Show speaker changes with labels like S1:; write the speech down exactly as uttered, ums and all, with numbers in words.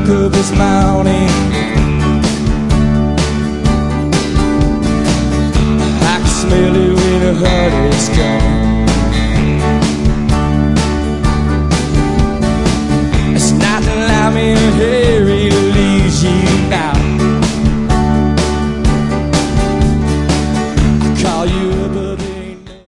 S1: look of his mounting. I can smell it when the heart is coming.